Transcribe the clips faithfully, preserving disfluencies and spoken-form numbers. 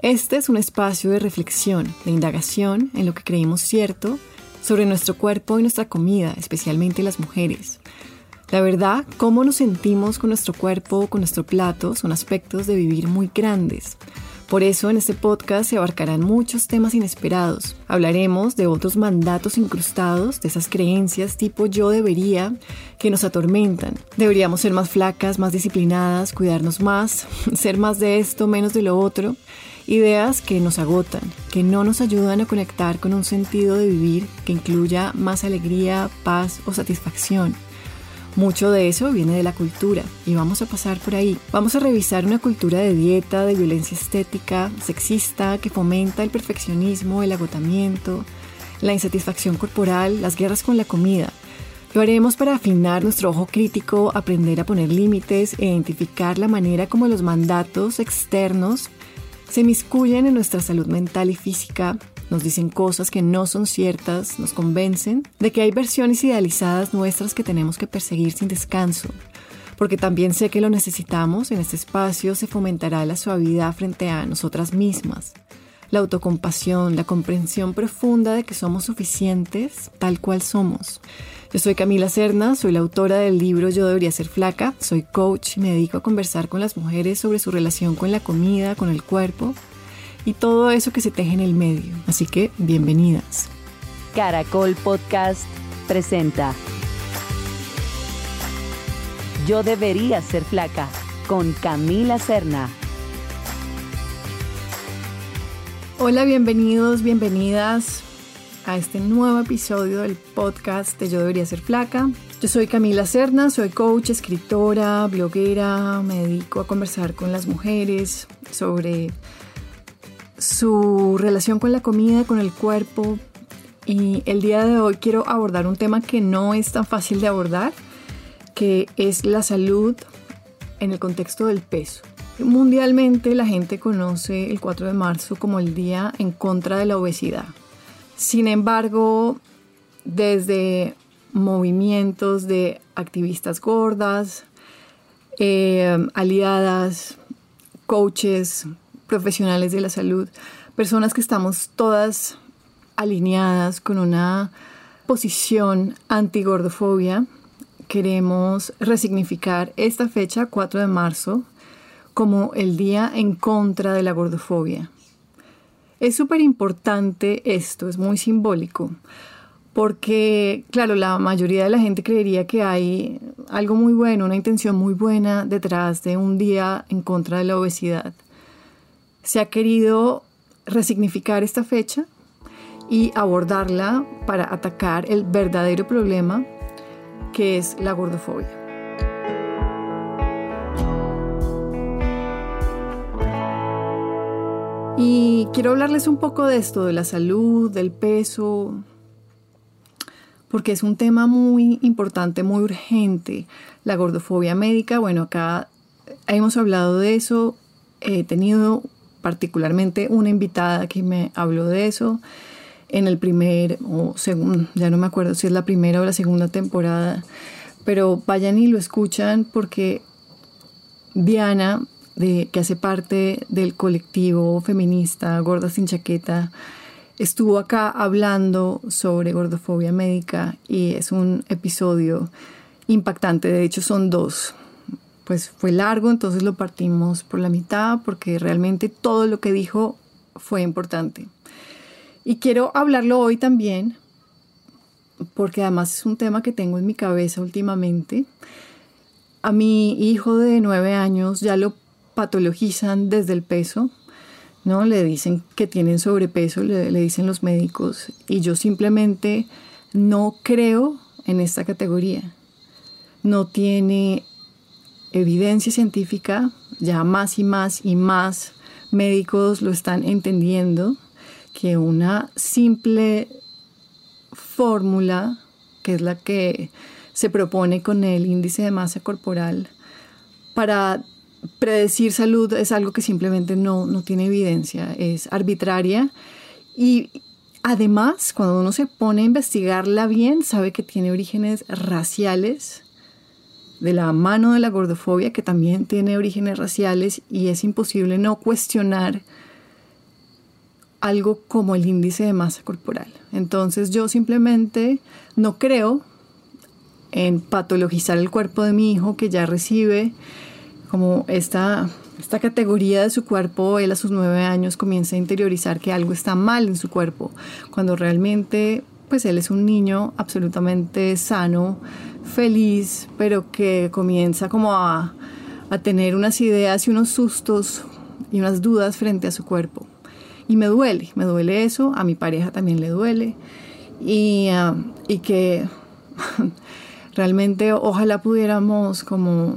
Este es un espacio de reflexión, de indagación en lo que creímos cierto sobre nuestro cuerpo y nuestra comida, especialmente las mujeres. La verdad, cómo nos sentimos con nuestro cuerpo, con nuestro plato, son aspectos de vivir muy grandes. Por eso en este podcast se abarcarán muchos temas inesperados. Hablaremos de otros mandatos incrustados, de esas creencias tipo yo debería, que nos atormentan. Deberíamos ser más flacas, más disciplinadas, cuidarnos más, ser más de esto, menos de lo otro. Ideas que nos agotan, que no nos ayudan a conectar con un sentido de vivir que incluya más alegría, paz o satisfacción. Mucho de eso viene de la cultura y vamos a pasar por ahí. Vamos a revisar una cultura de dieta, de violencia estética, sexista, que fomenta el perfeccionismo, el agotamiento, la insatisfacción corporal, las guerras con la comida. Lo haremos para afinar nuestro ojo crítico, aprender a poner límites e identificar la manera como los mandatos externos se inmiscuyen en nuestra salud mental y física. Nos dicen cosas que no son ciertas, nos convencen de que hay versiones idealizadas nuestras que tenemos que perseguir sin descanso. Porque también sé que lo necesitamos, en este espacio se fomentará la suavidad frente a nosotras mismas, la autocompasión, la comprensión profunda de que somos suficientes tal cual somos. Yo soy Camila Serna, soy la autora del libro Yo debería ser flaca, soy coach y me dedico a conversar con las mujeres sobre su relación con la comida, con el cuerpo y todo eso que se teje en el medio. Así que, bienvenidas. Caracol Podcast presenta Yo debería ser flaca, con Camila Serna. Hola, bienvenidos, bienvenidas a este nuevo episodio del podcast de Yo debería ser flaca. Yo soy Camila Serna, soy coach, escritora, bloguera, me dedico a conversar con las mujeres sobre su relación con la comida, con el cuerpo, y el día de hoy quiero abordar un tema que no es tan fácil de abordar, que es la salud en el contexto del peso. Mundialmente la gente conoce el cuatro de marzo como el Día en contra de la obesidad. Sin embargo, desde movimientos de activistas gordas, eh, aliadas, coaches, profesionales de la salud, personas que estamos todas alineadas con una posición antigordofobia, queremos resignificar esta fecha, cuatro de marzo, como el Día en contra de la gordofobia. Es súper importante esto, es muy simbólico, porque, claro, la mayoría de la gente creería que hay algo muy bueno, una intención muy buena detrás de un día en contra de la obesidad. Se ha querido resignificar esta fecha y abordarla para atacar el verdadero problema, que es la gordofobia. Y quiero hablarles un poco de esto, de la salud, del peso, porque es un tema muy importante, muy urgente. La gordofobia médica, bueno, acá hemos hablado de eso. He tenido particularmente una invitada que me habló de eso en el primer o segundo, ya no me acuerdo si es la primera o la segunda temporada, pero vayan y lo escuchan porque Diana, de, que hace parte del colectivo feminista Gordas Sin Chaqueta, estuvo acá hablando sobre gordofobia médica y es un episodio impactante. De hecho son dos. Pues fue largo, entonces lo partimos por la mitad porque realmente todo lo que dijo fue importante. Y quiero hablarlo hoy también porque además es un tema que tengo en mi cabeza últimamente. A mi hijo de nueve años ya lo patologizan desde el peso, ¿no? Le dicen que tienen sobrepeso, le, le dicen los médicos, y yo simplemente no creo en esta categoría. No tiene evidencia científica, ya más y más y más médicos lo están entendiendo, que una simple fórmula, que es la que se propone con el índice de masa corporal, para predecir salud es algo que simplemente no, no tiene evidencia, es arbitraria y además cuando uno se pone a investigarla bien sabe que tiene orígenes raciales de la mano de la gordofobia, que también tiene orígenes raciales, y es imposible no cuestionar algo como el índice de masa corporal. Entonces yo simplemente no creo en patologizar el cuerpo de mi hijo, que ya recibe como esta, esta categoría de su cuerpo. Él a sus nueve años comienza a interiorizar que algo está mal en su cuerpo, cuando realmente pues él es un niño absolutamente sano, feliz, pero que comienza como a, a tener unas ideas y unos sustos y unas dudas frente a su cuerpo. Y me duele, me duele eso, a mi pareja también le duele. Y, uh, y que realmente ojalá pudiéramos como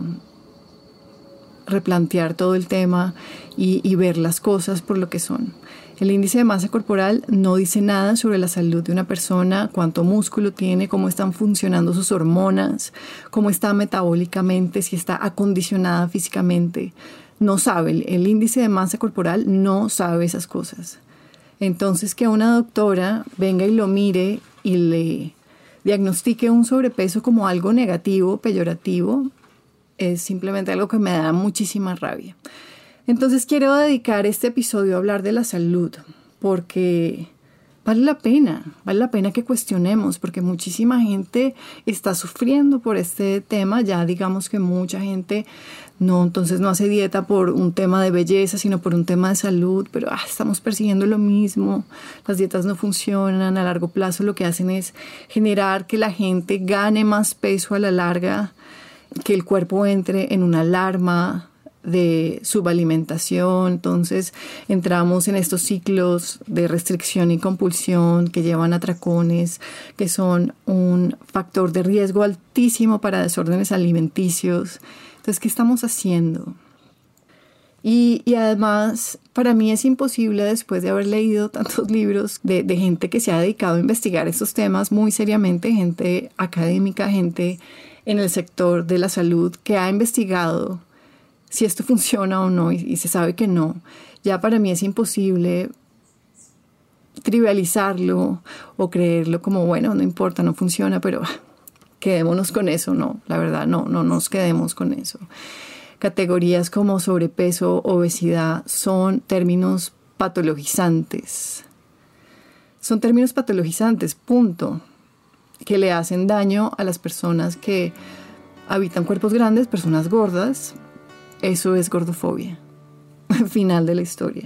replantear todo el tema y, y ver las cosas por lo que son. El índice de masa corporal no dice nada sobre la salud de una persona, cuánto músculo tiene, cómo están funcionando sus hormonas, cómo está metabólicamente, si está acondicionada físicamente. No sabe, el índice de masa corporal no sabe esas cosas. Entonces, que una doctora venga y lo mire y le diagnostique un sobrepeso como algo negativo, peyorativo, es simplemente algo que me da muchísima rabia. Entonces, quiero dedicar este episodio a hablar de la salud, porque vale la pena, vale la pena que cuestionemos, porque muchísima gente está sufriendo por este tema. Ya digamos que mucha gente no, entonces no hace dieta por un tema de belleza, sino por un tema de salud, pero ah, estamos persiguiendo lo mismo. Las dietas no funcionan, a largo plazo lo que hacen es generar que la gente gane más peso a la larga, que el cuerpo entre en una alarma de subalimentación. Entonces entramos en estos ciclos de restricción y compulsión que llevan a atracones, que son un factor de riesgo altísimo para desórdenes alimenticios. Entonces, ¿qué estamos haciendo? Y, y además, para mí es imposible, después de haber leído tantos libros de, de gente que se ha dedicado a investigar estos temas muy seriamente, gente académica, gente en el sector de la salud que ha investigado si esto funciona o no, y, y se sabe que no. Ya para mí es imposible trivializarlo o creerlo como, bueno, no importa, no funciona, pero quedémonos con eso. No, la verdad, no, no nos quedemos con eso. Categorías como sobrepeso, obesidad, son términos patologizantes. Son términos patologizantes, punto, que le hacen daño a las personas que habitan cuerpos grandes, personas gordas. Eso es gordofobia. Final de la historia.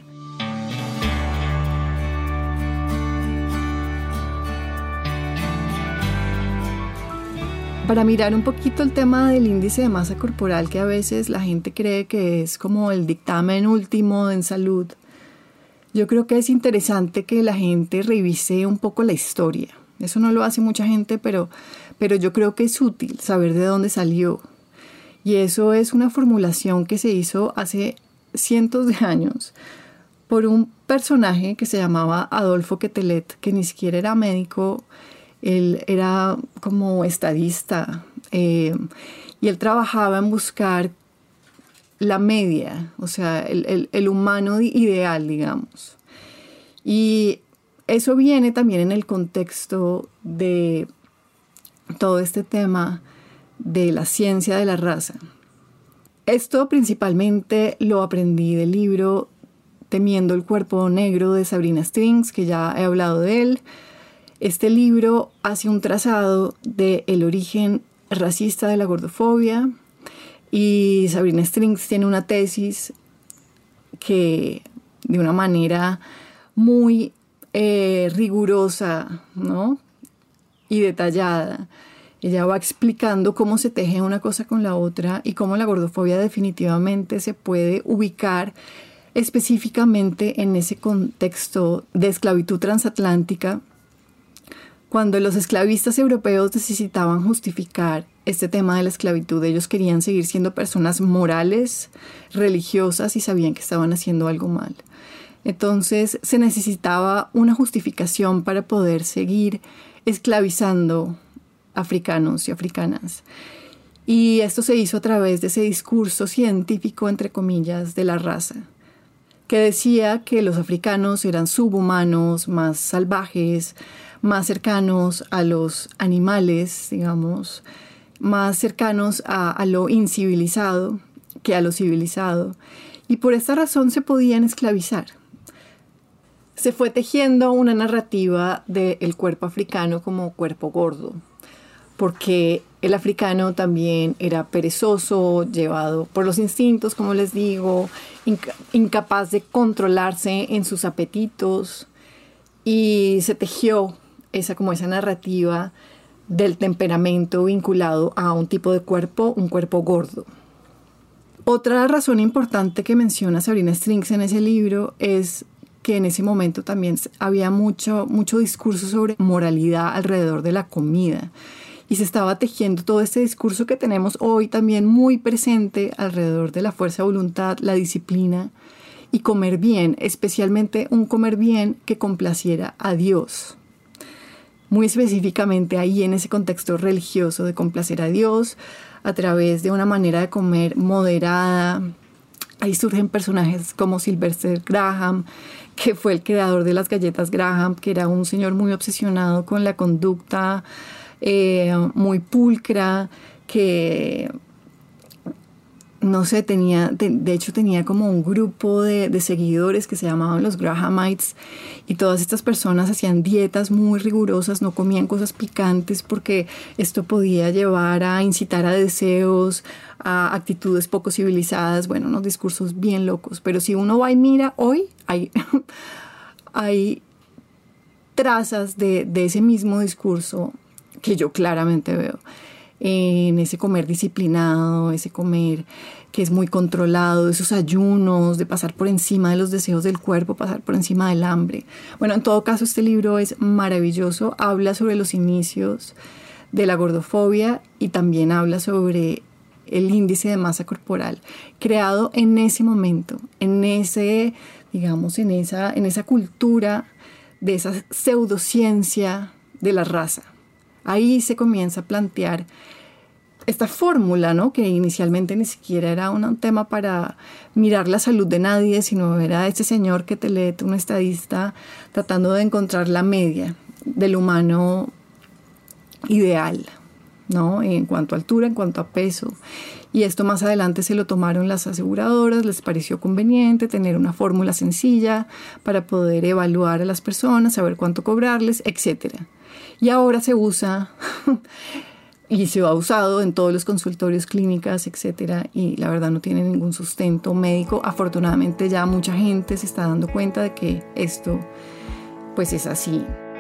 Para mirar un poquito el tema del índice de masa corporal, que a veces la gente cree que es como el dictamen último en salud, yo creo que es interesante que la gente revise un poco la historia. Eso no lo hace mucha gente, pero, pero yo creo que es útil saber de dónde salió. Y eso es una formulación que se hizo hace cientos de años por un personaje que se llamaba Adolfo Quetelet, que ni siquiera era médico. Él era como estadista, eh, y él trabajaba en buscar la media, o sea, el, el, el humano ideal, digamos. Y eso viene también en el contexto de todo este tema de la ciencia de la raza. Esto principalmente lo aprendí del libro Temiendo el cuerpo negro de Sabrina Strings, que ya he hablado de él. Este libro hace un trazado del origen racista de la gordofobia, y Sabrina Strings tiene una tesis que de una manera muy eh, rigurosa, ¿no?, y detallada, ella va explicando cómo se teje una cosa con la otra y cómo la gordofobia definitivamente se puede ubicar específicamente en ese contexto de esclavitud transatlántica, cuando los esclavistas europeos necesitaban justificar este tema de la esclavitud. Ellos querían seguir siendo personas morales, religiosas, y sabían que estaban haciendo algo mal. Entonces se necesitaba una justificación para poder seguir esclavizando africanos y africanas. Y esto se hizo a través de ese discurso científico, entre comillas, de la raza, que decía que los africanos eran subhumanos, más salvajes, más cercanos a los animales, digamos, más cercanos a, a lo incivilizado que a lo civilizado. Y por esta razón se podían esclavizar. se fue tejiendo una narrativa del cuerpo africano como cuerpo gordo, porque el africano también era perezoso, llevado por los instintos, como les digo, inca- incapaz de controlarse en sus apetitos, y se tejió esa, como esa narrativa del temperamento vinculado a un tipo de cuerpo, un cuerpo gordo. Otra razón importante que menciona Sabrina Strings en ese libro es que en ese momento también había mucho, mucho discurso sobre moralidad alrededor de la comida. Y se estaba tejiendo todo este discurso que tenemos hoy también muy presente alrededor de la fuerza de voluntad, la disciplina y comer bien, especialmente un comer bien que complaciera a Dios. Muy específicamente ahí en ese contexto religioso de complacer a Dios a través de una manera de comer moderada. Ahí surgen personajes como Sylvester Graham, que fue el creador de las galletas Graham, que era un señor muy obsesionado con la conducta eh, muy pulcra, que no sé, tenía, de, de hecho tenía como un grupo de, de seguidores que se llamaban los Grahamites, y todas estas personas hacían dietas muy rigurosas, no comían cosas picantes porque esto podía llevar a incitar a deseos, a actitudes poco civilizadas, bueno, unos discursos bien locos. Pero si uno va y mira hoy, hay, hay trazas de, de ese mismo discurso que yo claramente veo en ese comer disciplinado, ese comer que es muy controlado, esos ayunos, de pasar por encima de los deseos del cuerpo, pasar por encima del hambre. Bueno, en todo caso, este libro es maravilloso, habla sobre los inicios de la gordofobia y también habla sobre el índice de masa corporal, creado en ese momento, en ese, digamos, en esa, en esa cultura de esa pseudociencia de la raza. Ahí se comienza a plantear esta fórmula, ¿no? Que inicialmente ni siquiera era un tema para mirar la salud de nadie, sino era este señor que te lee, un estadista, tratando de encontrar la media del humano ideal, ¿no? En cuanto a altura, en cuanto a peso. Y esto más adelante se lo tomaron las aseguradoras, les pareció conveniente tener una fórmula sencilla para poder evaluar a las personas, saber cuánto cobrarles, etcétera. Y ahora se usa y se ha usado en todos los consultorios, clínicas, etcétera, y la verdad no tiene ningún sustento médico. Afortunadamente ya mucha gente se está dando cuenta de que esto pues es así.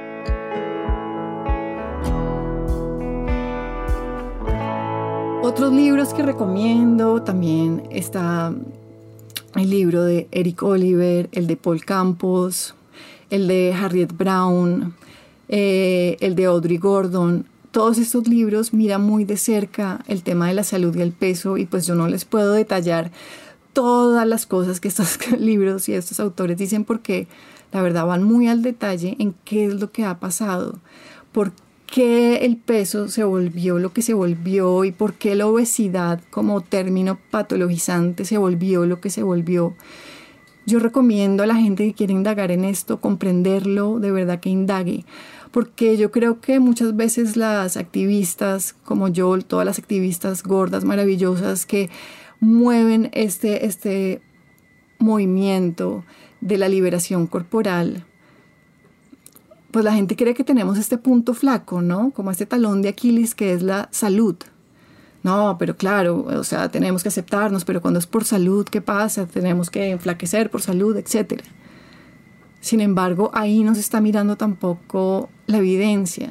Otros libros que recomiendo, también está el libro de Eric Oliver, el de Paul Campos, el de Harriet Brown, eh, el de Audrey Gordon. Todos estos libros miran muy de cerca el tema de la salud y el peso, y pues yo no les puedo detallar todas las cosas que estos libros y estos autores dicen, porque la verdad van muy al detalle en qué es lo que ha pasado, por qué el peso se volvió lo que se volvió y por qué la obesidad como término patologizante se volvió lo que se volvió. Yo recomiendo a la gente que quiere indagar en esto, comprenderlo, de verdad que indague, porque yo creo que muchas veces las activistas como yo, todas las activistas gordas maravillosas que mueven este, este movimiento de la liberación corporal, pues la gente cree que tenemos este punto flaco, ¿no? Como este talón de Aquiles que es la salud. No, pero claro, o sea, tenemos que aceptarnos, pero cuando es por salud, ¿qué pasa? Tenemos que enflaquecer por salud, etcétera. Sin embargo, ahí no se está mirando tampoco la evidencia.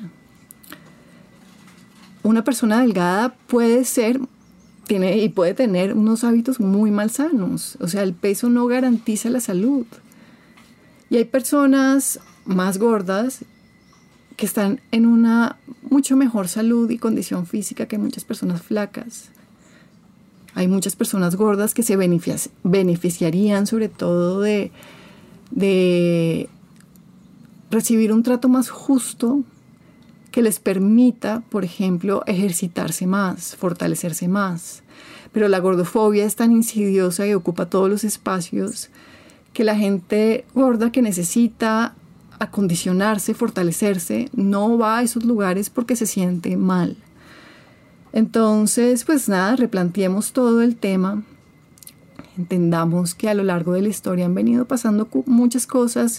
Una persona delgada puede ser, tiene y puede tener unos hábitos muy malsanos. O sea, el peso no garantiza la salud. Y hay personas más gordas que están en una mucho mejor salud y condición física que muchas personas flacas. Hay muchas personas gordas que se benefici- beneficiarían sobre todo de, de recibir un trato más justo que les permita, por ejemplo, ejercitarse más, fortalecerse más. Pero la gordofobia es tan insidiosa y ocupa todos los espacios que la gente gorda que necesita acondicionarse, fortalecerse, no va a esos lugares porque se siente mal. Entonces, pues nada, replanteemos todo el tema. Entendamos que a lo largo de la historia han venido pasando muchas cosas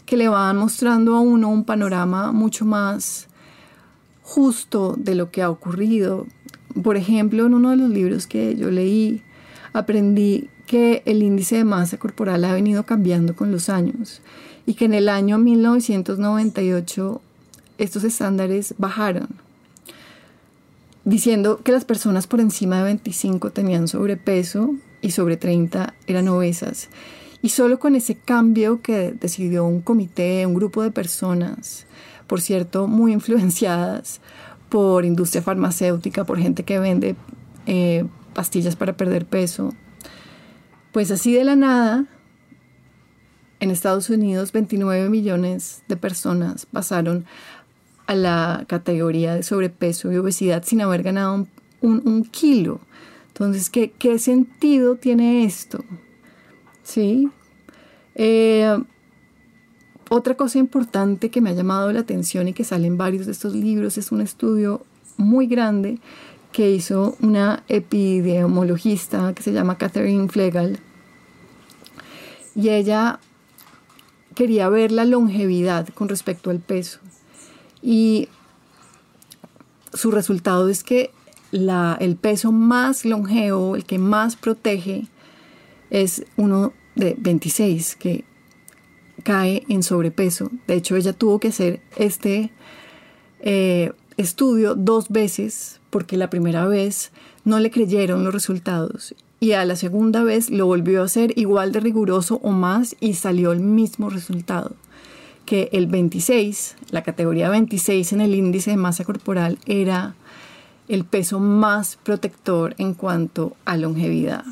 que le van mostrando a uno un panorama mucho más justo de lo que ha ocurrido. Por ejemplo, en uno de los libros que yo leí, aprendí que el índice de masa corporal ha venido cambiando con los años y que en el año mil novecientos noventa y ocho estos estándares bajaron, diciendo que las personas por encima de veinticinco tenían sobrepeso y sobre treinta eran obesas. Y solo con ese cambio que decidió un comité, un grupo de personas, por cierto, muy influenciadas por industria farmacéutica, por gente que vende eh, pastillas para perder peso, pues así de la nada, en Estados Unidos, veintinueve millones de personas pasaron a la categoría de sobrepeso y obesidad sin haber ganado un, un, un kilo. Entonces, ¿qué, qué sentido tiene esto? ¿Sí? Eh, otra cosa importante que me ha llamado la atención y que sale en varios de estos libros es un estudio muy grande que hizo una epidemiologista que se llama Catherine Flegel, y ella quería ver la longevidad con respecto al peso, y su resultado es que la, el peso más longevo, el que más protege, es uno de veintiséis, que cae en sobrepeso. De hecho, ella tuvo que hacer este eh, estudio dos veces porque la primera vez no le creyeron los resultados y a la segunda vez lo volvió a hacer igual de riguroso o más y salió el mismo resultado, que el veintiséis, la categoría veintiséis en el índice de masa corporal, era el peso más protector en cuanto a longevidad.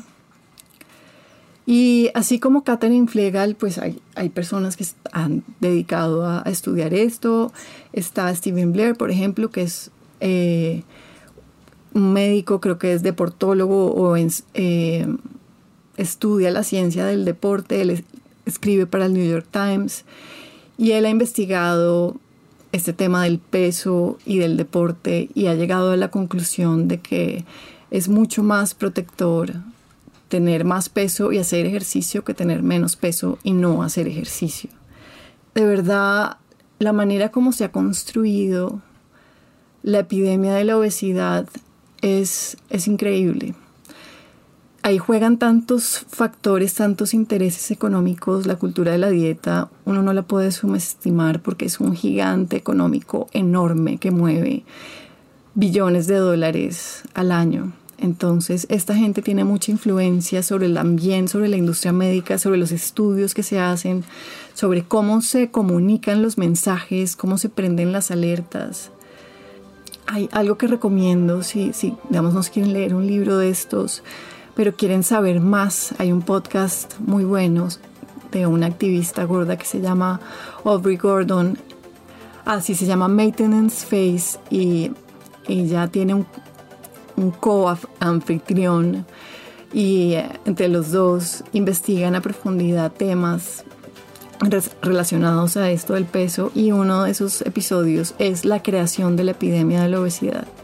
Y así como Catherine Flegel, pues hay, hay personas que han dedicado a, a estudiar esto. Está Steven Blair, por ejemplo, que es eh, un médico, creo que es deportólogo o en, eh, estudia la ciencia del deporte. Él es, escribe para el New York Times y él ha investigado este tema del peso y del deporte y ha llegado a la conclusión de que es mucho más protector tener más peso y hacer ejercicio que tener menos peso y no hacer ejercicio. De verdad, la manera como se ha construido la epidemia de la obesidad es, es increíble. Ahí juegan tantos factores, tantos intereses económicos. La cultura de la dieta, uno no la puede subestimar porque es un gigante económico enorme que mueve billones de dólares al año. Entonces, esta gente tiene mucha influencia sobre el ambiente, sobre la industria médica, sobre los estudios que se hacen, sobre cómo se comunican los mensajes, cómo se prenden las alertas. Hay algo que recomiendo, si, si digamos, no quieren leer un libro de estos, pero quieren saber más. Hay un podcast muy bueno de una activista gorda que se llama Aubrey Gordon. Así se llama Maintenance Phase, y ella tiene un un co-anfitrión y eh, entre los dos investigan a profundidad temas res- relacionados a esto del peso, y uno de esos episodios es la creación de la epidemia de la obesidad.